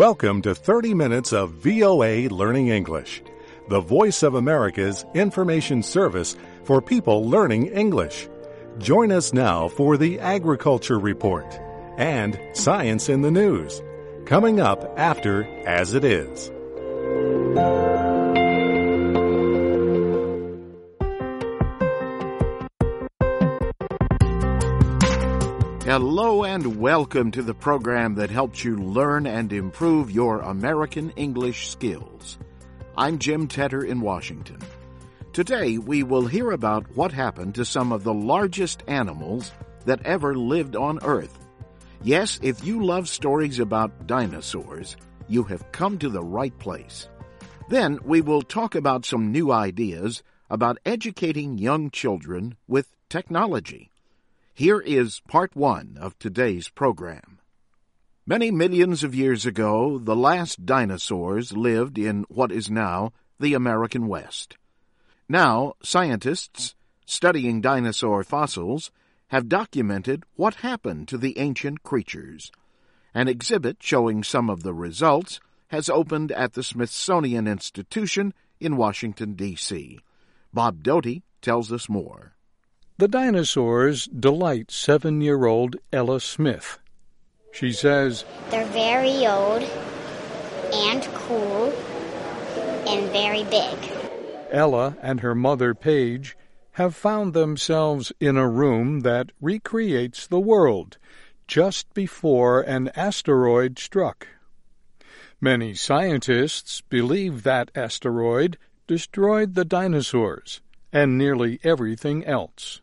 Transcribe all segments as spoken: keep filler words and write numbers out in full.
Welcome to thirty minutes of V O A Learning English, the voice of America's information service for people learning English. Join us now for the Agriculture Report and Science in the News, coming up after As It Is. Hello and welcome to the program that helps you learn and improve your American English skills. I'm Jim Tedder in Washington. Today we will hear about what happened to some of the largest animals that ever lived on Earth. Yes, if you love stories about dinosaurs, you have come to the right place. Then we will talk about some new ideas about educating young children with technology. Here is part one of today's program. Many millions of years ago, the last dinosaurs lived in what is now the American West. Now, scientists studying dinosaur fossils have documented what happened to the ancient creatures. An exhibit showing some of the results has opened at the Smithsonian Institution in Washington, D C Bob Doty tells us more. The dinosaurs delight seven-year-old Ella Smith. She says, "They're very old and cool and very big." Ella and her mother, Paige, have found themselves in a room that recreates the world just before an asteroid struck. Many scientists believe that asteroid destroyed the dinosaurs and nearly everything else.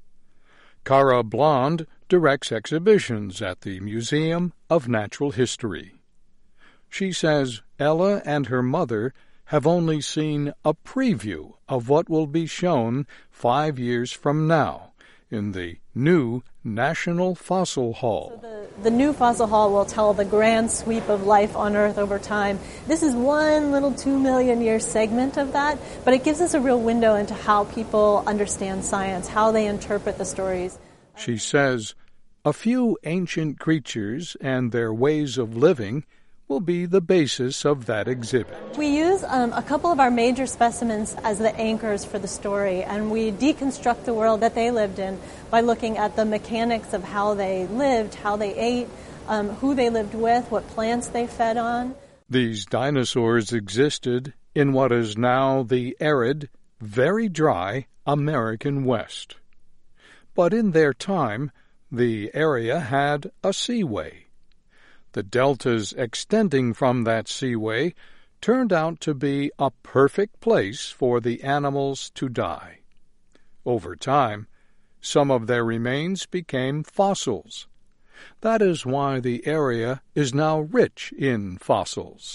Cara Blond directs exhibitions at the Museum of Natural History. She says Ella and her mother have only seen a preview of what will be shown five years from now in the new National Fossil Hall. So the, the new Fossil Hall will tell the grand sweep of life on Earth over time. This is one little two million year segment of that, but it gives us a real window into how people understand science, how they interpret the stories. She says a few ancient creatures and their ways of living will be the basis of that exhibit. We use um, a couple of our major specimens as the anchors for the story, and we deconstruct the world that they lived in by looking at the mechanics of how they lived, how they ate, um, who they lived with, what plants they fed on. These dinosaurs existed in what is now the arid, very dry American West. But in their time, the area had a seaway. The deltas extending from that seaway turned out to be a perfect place for the animals to die. Over time, some of their remains became fossils. That is why the area is now rich in fossils.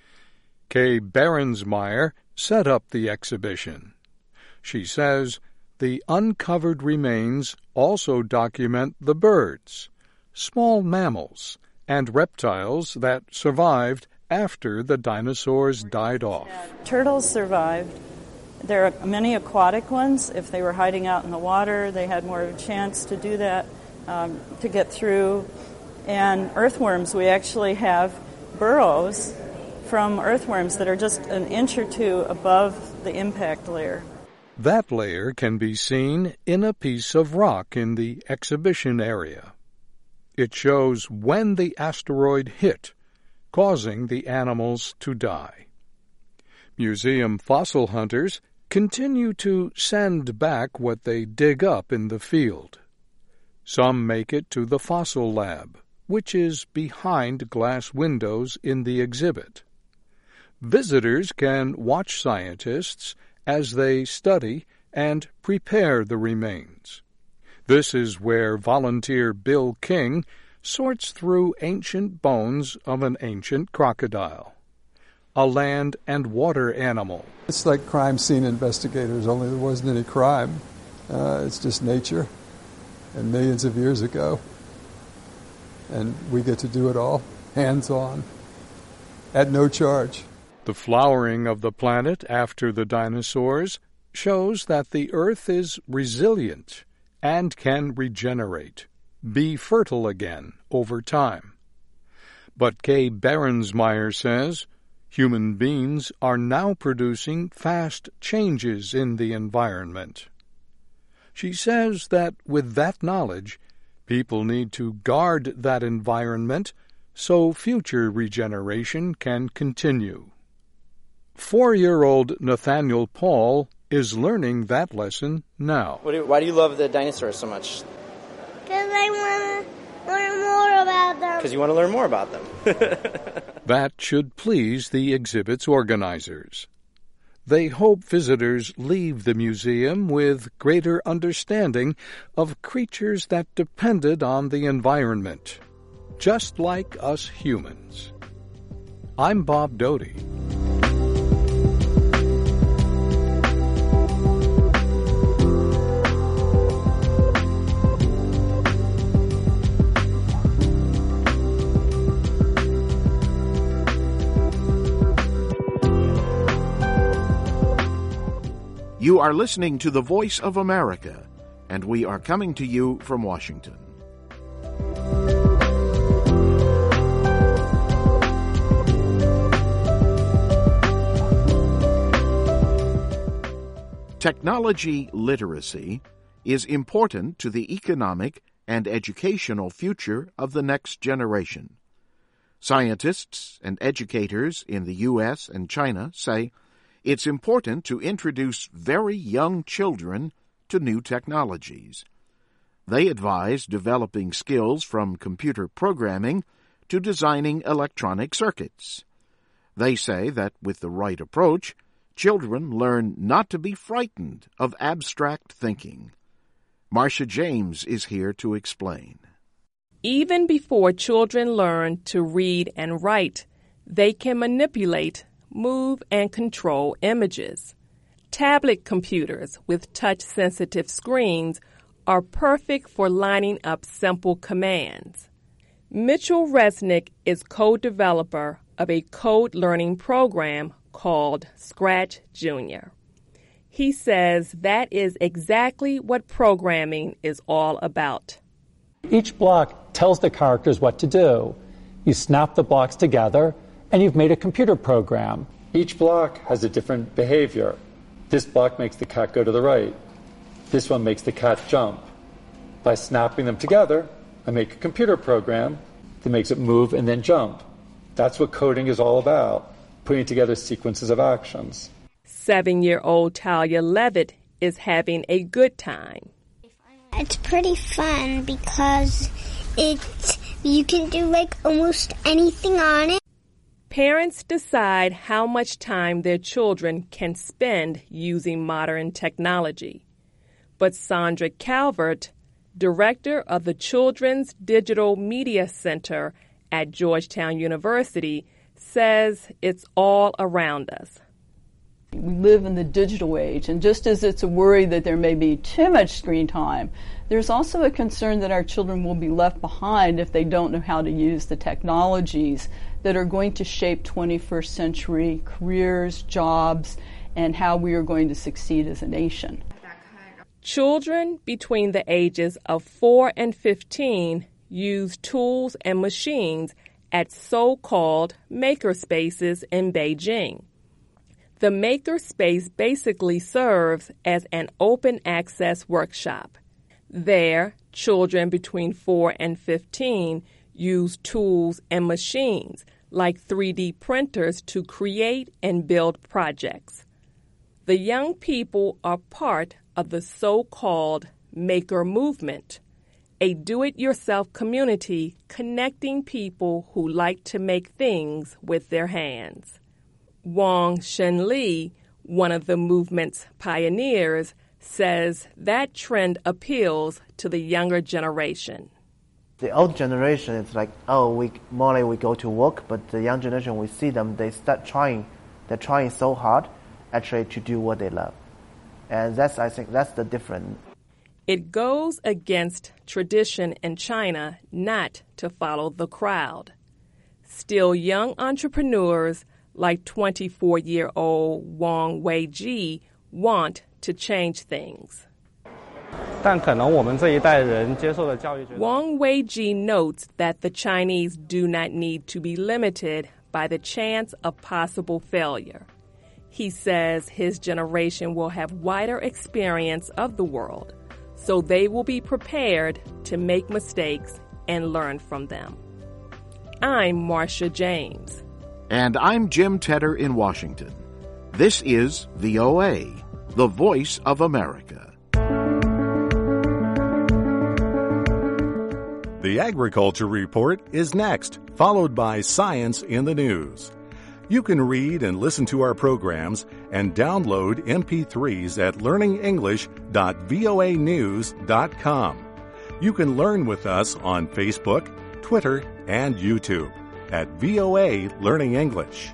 Kay Berensmeyer set up the exhibition. She says the uncovered remains also document the birds, small mammals, and reptiles that survived after the dinosaurs died off. Turtles survived. There are many aquatic ones. If they were hiding out in the water, they had more of a chance to do that, um, to get through. And earthworms, we actually have burrows from earthworms that are just an inch or two above the impact layer. That layer can be seen in a piece of rock in the exhibition area. It shows when the asteroid hit, causing the animals to die. Museum fossil hunters continue to send back what they dig up in the field. Some make it to the fossil lab, which is behind glass windows in the exhibit. Visitors can watch scientists as they study and prepare the remains. This is where volunteer Bill King sorts through ancient bones of an ancient crocodile, a land and water animal. It's like crime scene investigators, only there wasn't any crime. Uh, it's just nature, and millions of years ago. And we get to do it all, hands-on, at no charge. The flowering of the planet after the dinosaurs shows that the Earth is resilient and can regenerate, be fertile again over time. But Kay Berensmeyer says human beings are now producing fast changes in the environment. She says that with that knowledge, people need to guard that environment so future regeneration can continue. Four-year-old Nathaniel Paul is learning that lesson now. What do, why do you love the dinosaurs so much? Because I want to learn more about them. Because you want to learn more about them. That should please the exhibit's organizers. They hope visitors leave the museum with greater understanding of creatures that depended on the environment, just like us humans. I'm Bob Doty. You are listening to the Voice of America, and we are coming to you from Washington. Technology literacy is important to the economic and educational future of the next generation. Scientists and educators in the U S and China say it's important to introduce very young children to new technologies. They advise developing skills from computer programming to designing electronic circuits. They say that with the right approach, children learn not to be frightened of abstract thinking. Marcia James is here to explain. Even before children learn to read and write, they can manipulate, move, and control images. Tablet computers with touch-sensitive screens are perfect for lining up simple commands. Mitchell Resnick is co-developer of a code learning program called Scratch Junior. He says that is exactly what programming is all about. Each block tells the characters what to do. You snap the blocks together, and you've made a computer program. Each block has a different behavior. This block makes the cat go to the right. This one makes the cat jump. By snapping them together, I make a computer program that makes it move and then jump. That's what coding is all about, putting together sequences of actions. Seven-year-old Talia Levitt is having a good time. It's pretty fun because it's, you can do like almost anything on it. Parents decide how much time their children can spend using modern technology. But Sandra Calvert, director of the Children's Digital Media Center at Georgetown University, says it's all around us. We live in the digital age, and just as it's a worry that there may be too much screen time, there's also a concern that our children will be left behind if they don't know how to use the technologies that are going to shape twenty-first century careers, jobs, and how we are going to succeed as a nation. Children between the ages of four and fifteen use tools and machines at so-called makerspaces in Beijing. The makerspace basically serves as an open-access workshop. There, children between four and fifteen use tools and machines like three D printers to create and build projects. The young people are part of the so-called maker movement, a do-it-yourself community connecting people who like to make things with their hands. Wang Shenli, one of the movement's pioneers, says that trend appeals to the younger generation. The old generation is like, oh, we morning we go to work, but the young generation, we see them, they start trying, they're trying so hard actually to do what they love. And that's, I think, that's the difference. It goes against tradition in China not to follow the crowd. Still, young entrepreneurs like twenty-four-year-old Wang Weiji want to change things. 但可能我们这一代人接受的教育。 Wang Weiji notes that the Chinese do not need to be limited by the chance of possible failure. He says his generation will have wider experience of the world, so they will be prepared to make mistakes and learn from them. I'm Marcia James. And I'm Jim Tedder in Washington. This is V O A, the voice of America. The Agriculture Report is next, followed by Science in the News. You can read and listen to our programs and download M P threes at learning english dot voa news dot com. You can learn with us on Facebook, Twitter, and YouTube at V O A Learning English.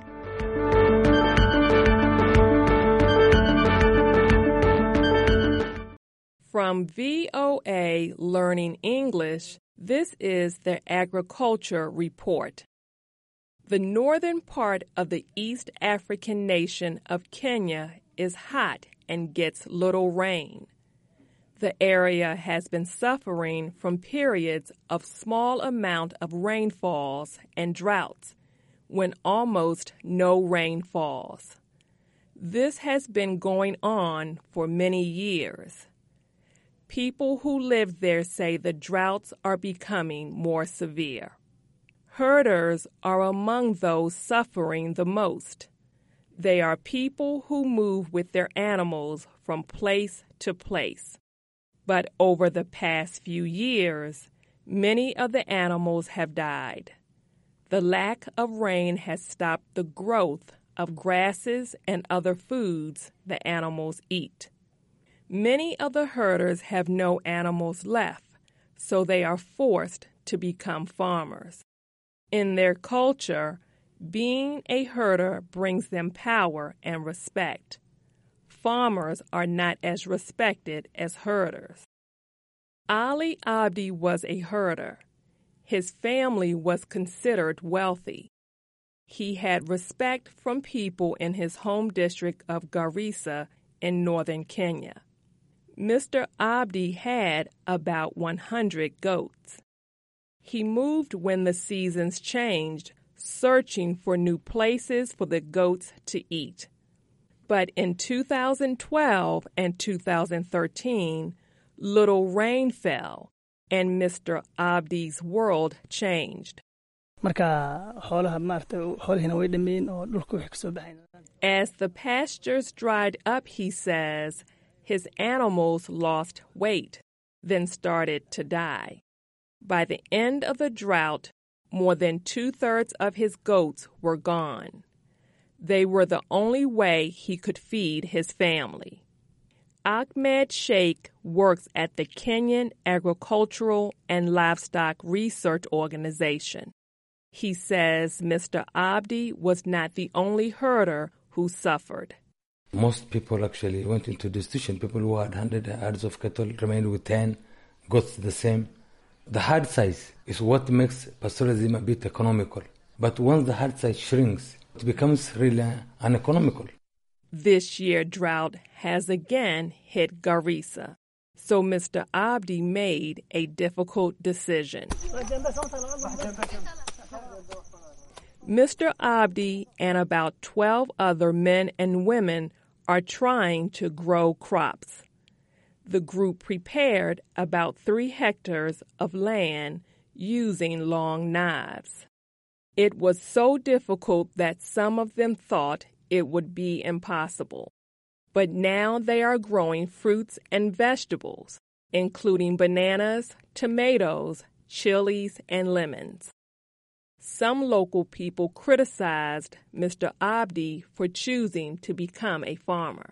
From V O A Learning English, this is the Agriculture Report. The northern part of the East African nation of Kenya is hot and gets little rain. The area has been suffering from periods of small amount of rainfalls and droughts when almost no rain falls. This has been going on for many years. People who live there say the droughts are becoming more severe. Herders are among those suffering the most. They are people who move with their animals from place to place. But over the past few years, many of the animals have died. The lack of rain has stopped the growth of grasses and other foods the animals eat. Many of the herders have no animals left, so they are forced to become farmers. In their culture, being a herder brings them power and respect. Farmers are not as respected as herders. Ali Abdi was a herder. His family was considered wealthy. He had respect from people in his home district of Garissa in northern Kenya. Mister Abdi had about one hundred goats. He moved when the seasons changed, searching for new places for the goats to eat. But in two thousand twelve and two thousand thirteen, little rain fell, and Mister Abdi's world changed. As the pastures dried up, he says, his animals lost weight, then started to die. By the end of the drought, more than two-thirds of his goats were gone. They were the only way he could feed his family. Ahmed Sheikh works at the Kenyan Agricultural and Livestock Research Organization. He says Mister Abdi was not the only herder who suffered. Most people actually went into destitution. People who had one hundred herds of cattle remained with ten, goats the same. The herd size is what makes pastoralism a bit economical. But once the herd size shrinks, it becomes really uneconomical. This year drought has again hit Garissa, so Mister Abdi made a difficult decision. Mister Abdi and about twelve other men and women are trying to grow crops. The group prepared about three hectares of land using long knives. It was so difficult that some of them thought it would be impossible. But now they are growing fruits and vegetables, including bananas, tomatoes, chilies, and lemons. Some local people criticized Mister Abdi for choosing to become a farmer.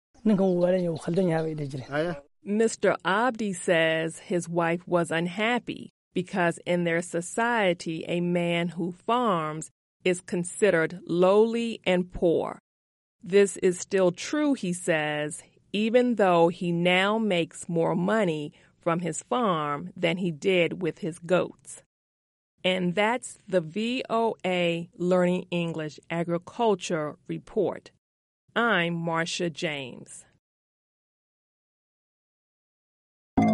Mister Abdi says his wife was unhappy because in their society a man who farms is considered lowly and poor. This is still true, he says, even though he now makes more money from his farm than he did with his goats. And that's the V O A Learning English Agriculture Report. I'm Marcia James.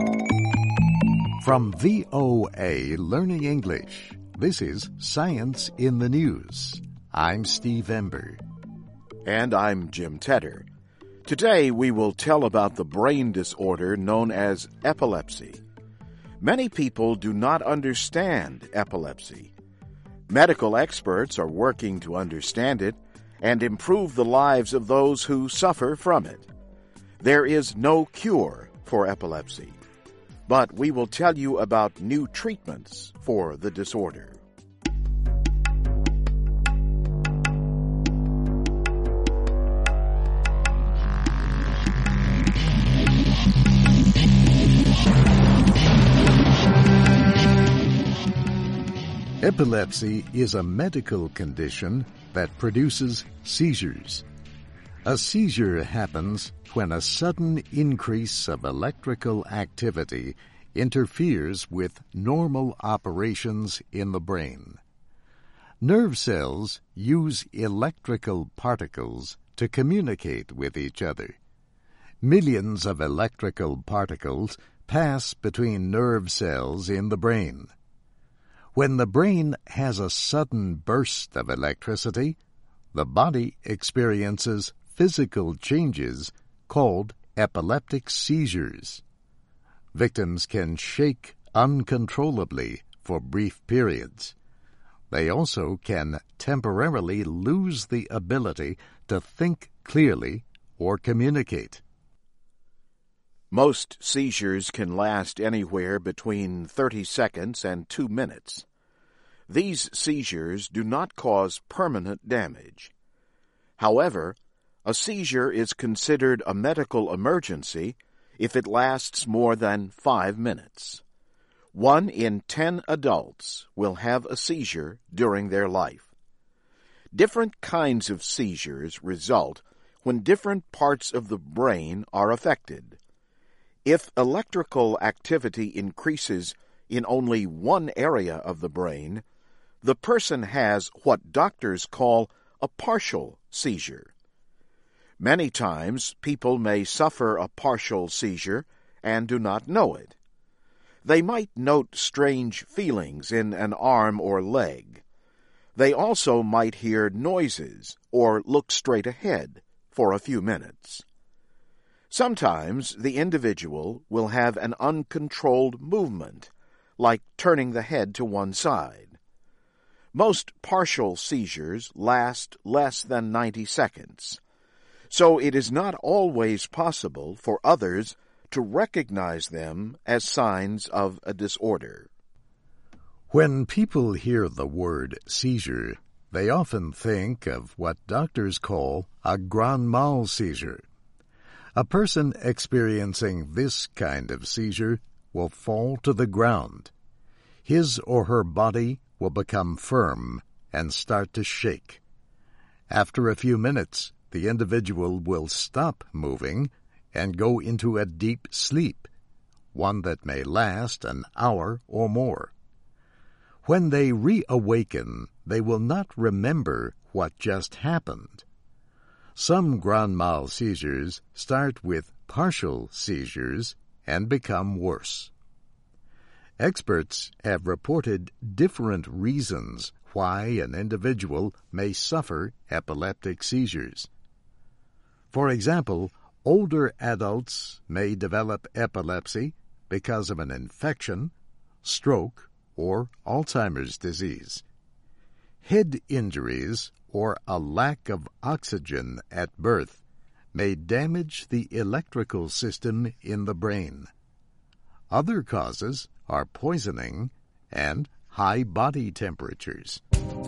From V O A Learning English, this is Science in the News. I'm Steve Ember. And I'm Jim Tedder. Today we will tell about the brain disorder known as epilepsy. Many people do not understand epilepsy. Medical experts are working to understand it and improve the lives of those who suffer from it. There is no cure for epilepsy, but we will tell you about new treatments for the disorder. Epilepsy is a medical condition that produces seizures. A seizure happens when a sudden increase of electrical activity interferes with normal operations in the brain. Nerve cells use electrical particles to communicate with each other. Millions of electrical particles pass between nerve cells in the brain. When the brain has a sudden burst of electricity, the body experiences physical changes called epileptic seizures. Victims can shake uncontrollably for brief periods. They also can temporarily lose the ability to think clearly or communicate. Most seizures can last anywhere between thirty seconds and two minutes. These seizures do not cause permanent damage. However, a seizure is considered a medical emergency if it lasts more than five minutes. One in ten adults will have a seizure during their life. Different kinds of seizures result when different parts of the brain are affected. If electrical activity increases in only one area of the brain, the person has what doctors call a partial seizure. Many times, people may suffer a partial seizure and do not know it. They might note strange feelings in an arm or leg. They also might hear noises or look straight ahead for a few minutes. Sometimes the individual will have an uncontrolled movement, like turning the head to one side. Most partial seizures last less than ninety seconds. So it is not always possible for others to recognize them as signs of a disorder. When people hear the word seizure, they often think of what doctors call a grand mal seizure. A person experiencing this kind of seizure will fall to the ground. His or her body will become firm and start to shake. After a few minutes, the individual will stop moving and go into a deep sleep, one that may last an hour or more. When they reawaken, they will not remember what just happened. Some grand mal seizures start with partial seizures and become worse. Experts have reported different reasons why an individual may suffer epileptic seizures. For example, older adults may develop epilepsy because of an infection, stroke, or Alzheimer's disease. Head injuries or a lack of oxygen at birth may damage the electrical system in the brain. Other causes are poisoning and high body temperatures.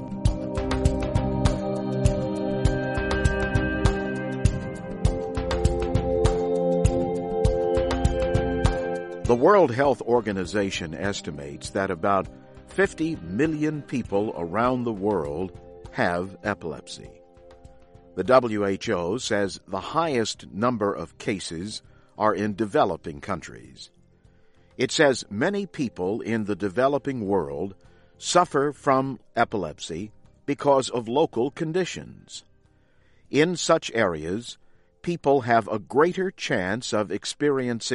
The World Health Organization estimates that about fifty million people around the world have epilepsy. The W H O says the highest number of cases are in developing countries. It says many people in the developing world suffer from epilepsy because of local conditions. In such areas, people have a greater chance of experiencing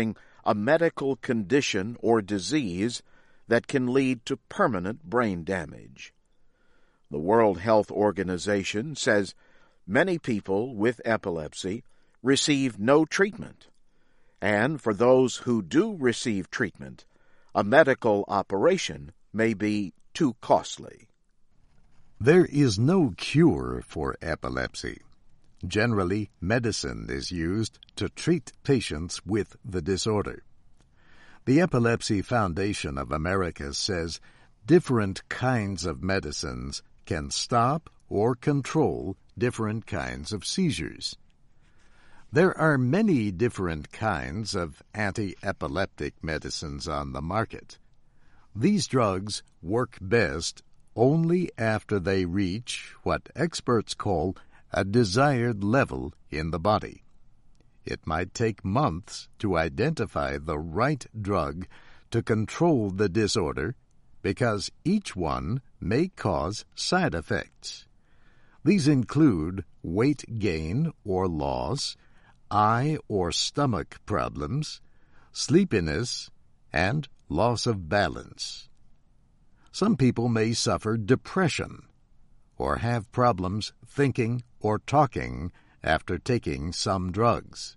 a medical condition or disease that can lead to permanent brain damage. The World Health Organization says many people with epilepsy receive no treatment, and for those who do receive treatment, a medical operation may be too costly. There is no cure for epilepsy. Generally, medicine is used to treat patients with the disorder. The Epilepsy Foundation of America says different kinds of medicines can stop or control different kinds of seizures. There are many different kinds of anti-epileptic medicines on the market. These drugs work best only after they reach what experts call a desired level in the body. It might take months to identify the right drug to control the disorder because each one may cause side effects. These include weight gain or loss, eye or stomach problems, sleepiness, and loss of balance. Some people may suffer depression or have problems thinking or talking after taking some drugs.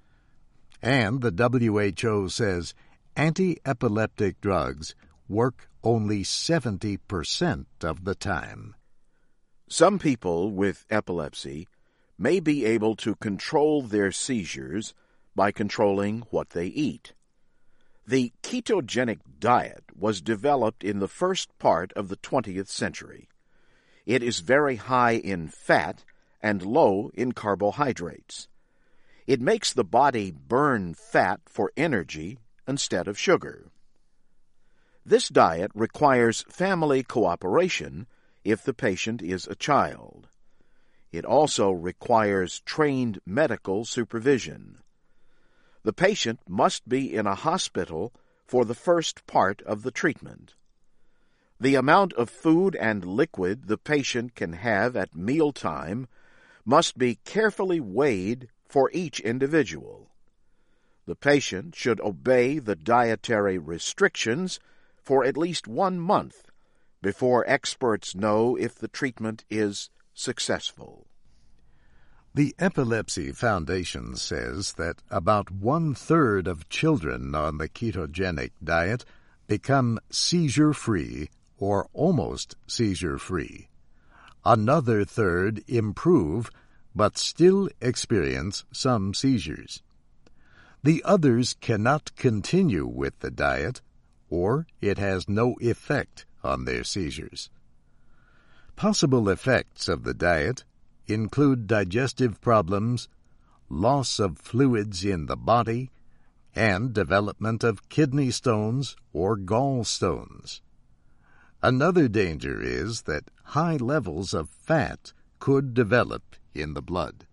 And the W H O says anti-epileptic drugs work only seventy percent of the time. Some people with epilepsy may be able to control their seizures by controlling what they eat. The ketogenic diet was developed in the first part of the twentieth century. It is very high in fat and low in carbohydrates. It makes the body burn fat for energy instead of sugar. This diet requires family cooperation if the patient is a child. It also requires trained medical supervision. The patient must be in a hospital for the first part of the treatment. The amount of food and liquid the patient can have at mealtime must be carefully weighed for each individual. The patient should obey the dietary restrictions for at least one month before experts know if the treatment is successful. The Epilepsy Foundation says that about one-third of children on the ketogenic diet become seizure-free or almost seizure-free. Another third improve but still experience some seizures. The others cannot continue with the diet, or it has no effect on their seizures. Possible effects of the diet include digestive problems, loss of fluids in the body, and development of kidney stones or gallstones. Another danger is that high levels of fat could develop in the blood.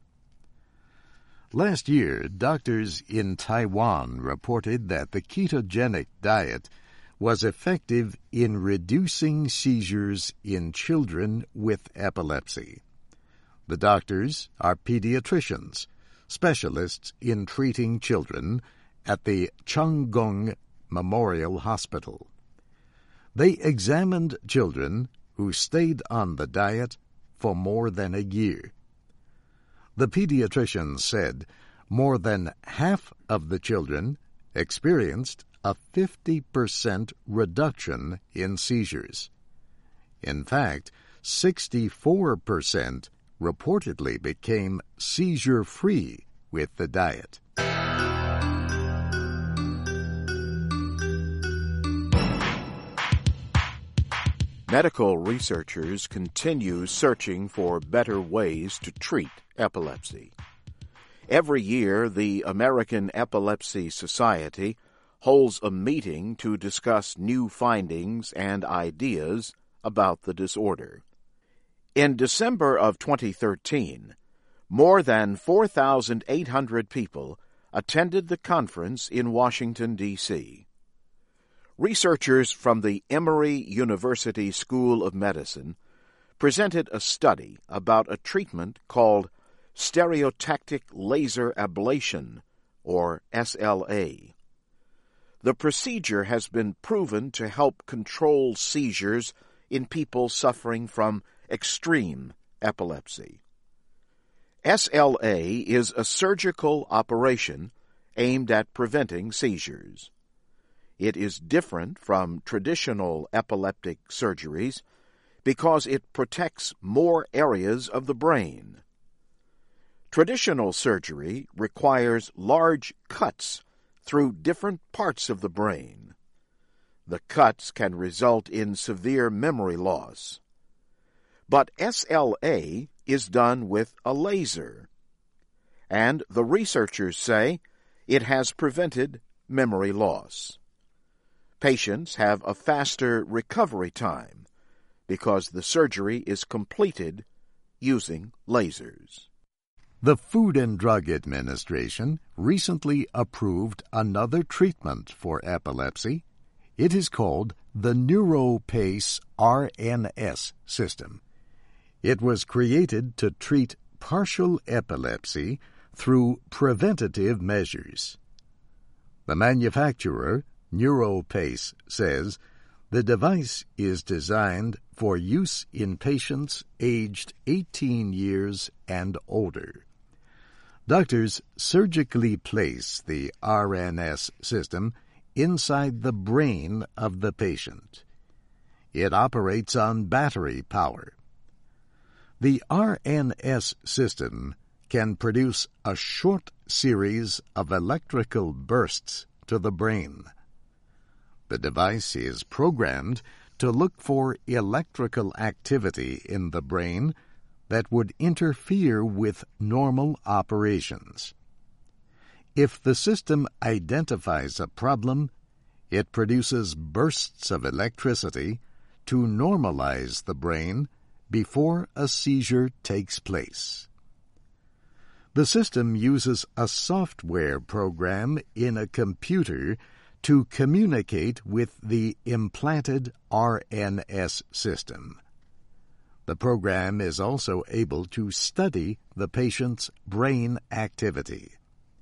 Last year, doctors in Taiwan reported that the ketogenic diet was effective in reducing seizures in children with epilepsy. The doctors are pediatricians, specialists in treating children at the Changgung Memorial Hospital. They examined children who stayed on the diet for more than a year. The pediatricians said more than half of the children experienced a fifty percent reduction in seizures. In fact, sixty-four percent reportedly became seizure-free with the diet. Medical researchers continue searching for better ways to treat epilepsy. Every year, the American Epilepsy Society holds a meeting to discuss new findings and ideas about the disorder. In December of twenty thirteen, more than four thousand eight hundred people attended the conference in Washington, D C Researchers from the Emory University School of Medicine presented a study about a treatment called stereotactic laser ablation, or S L A. The procedure has been proven to help control seizures in people suffering from extreme epilepsy. S L A is a surgical operation aimed at preventing seizures. It is different from traditional epileptic surgeries because it protects more areas of the brain. Traditional surgery requires large cuts through different parts of the brain. The cuts can result in severe memory loss. But S L A is done with a laser, and the researchers say it has prevented memory loss. Patients have a faster recovery time because the surgery is completed using lasers. The Food and Drug Administration recently approved another treatment for epilepsy. It is called the NeuroPace R N S system. It was created to treat partial epilepsy through preventative measures. The manufacturer, NeuroPace, says the device is designed for use in patients aged eighteen years and older. Doctors surgically place the R N S system inside the brain of the patient. It operates on battery power. The R N S system can produce a short series of electrical bursts to the brain. The device is programmed to look for electrical activity in the brain that would interfere with normal operations. If the system identifies a problem, it produces bursts of electricity to normalize the brain before a seizure takes place. The system uses a software program in a computer to communicate with the implanted R N S system. The program is also able to study the patient's brain activity.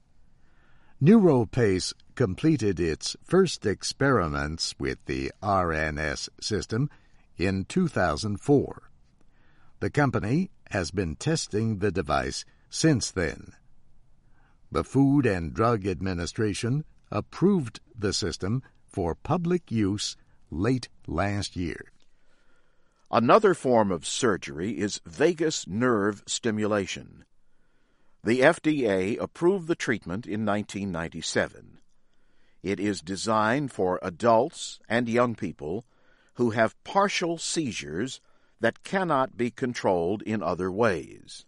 NeuroPace completed its first experiments with the R N S system in two thousand four. The company has been testing the device since then. The Food and Drug Administration approved the system for public use late last year. Another form of surgery is vagus nerve stimulation. The F D A approved the treatment in nineteen ninety-seven. It is designed for adults and young people who have partial seizures that cannot be controlled in other ways.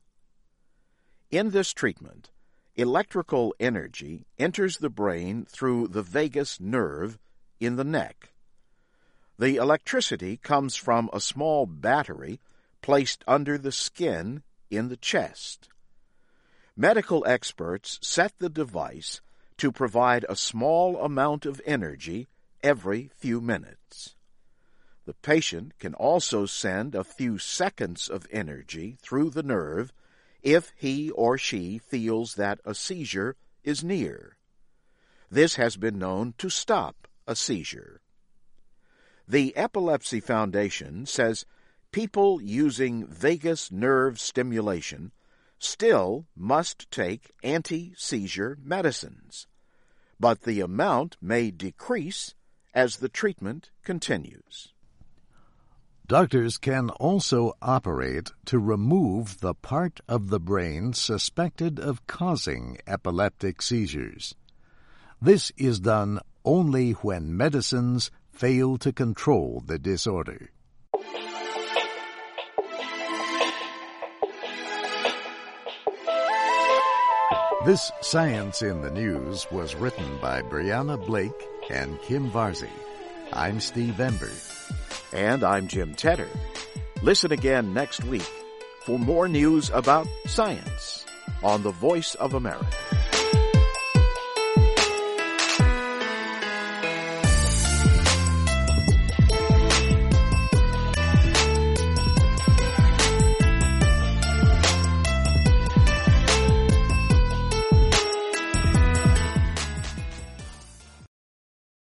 In this treatment, electrical energy enters the brain through the vagus nerve in the neck. The electricity comes from a small battery placed under the skin in the chest. Medical experts set the device to provide a small amount of energy every few minutes. The patient can also send a few seconds of energy through the nerve if he or she feels that a seizure is near. This has been known to stop a seizure. The Epilepsy Foundation says people using vagus nerve stimulation still must take anti-seizure medicines, but the amount may decrease as the treatment continues. Doctors can also operate to remove the part of the brain suspected of causing epileptic seizures. This is done only when medicines fail to control the disorder. This Science in the News was written by Brianna Blake and Kim Varzi. I'm Steve Ember. And I'm Jim Tedder. Listen again next week for more news about science on the Voice of America.